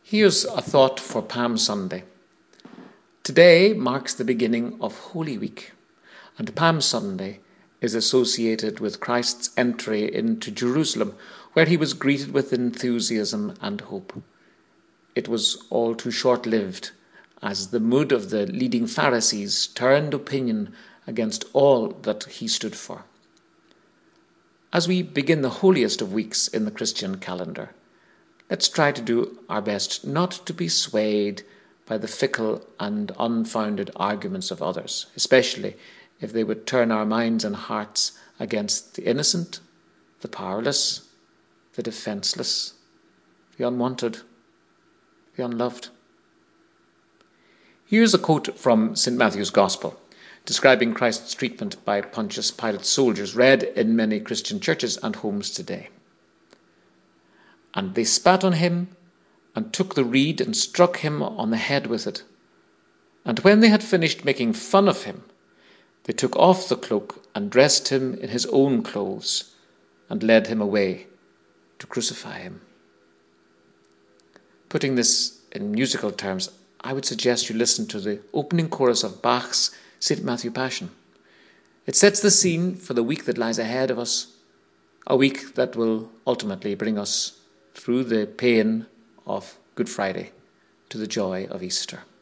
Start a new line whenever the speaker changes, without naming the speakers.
Here's a thought for Palm Sunday. Today marks the beginning of Holy Week, and Palm Sunday is associated with Christ's entry into Jerusalem, where he was greeted with enthusiasm and hope. It was all too short-lived, as the mood of the leading Pharisees turned opinion against all that he stood for. As we begin the holiest of weeks in the Christian calendar, let's try to do our best not to be swayed by the fickle and unfounded arguments of others, especially if they would turn our minds and hearts against the innocent, the powerless, the defenceless, the unwanted, the unloved. Here's a quote from St. Matthew's Gospel, describing Christ's treatment by Pontius Pilate's soldiers, read in many Christian churches and homes today. "And they spat on him, and took the reed and struck him on the head with it. And when they had finished making fun of him, they took off the cloak and dressed him in his own clothes, and led him away to crucify him." Putting this in musical terms, I would suggest you listen to the opening chorus of Bach's St. Matthew Passion. It sets the scene for the week that lies ahead of us, a week that will ultimately bring us through the pain of Good Friday to the joy of Easter.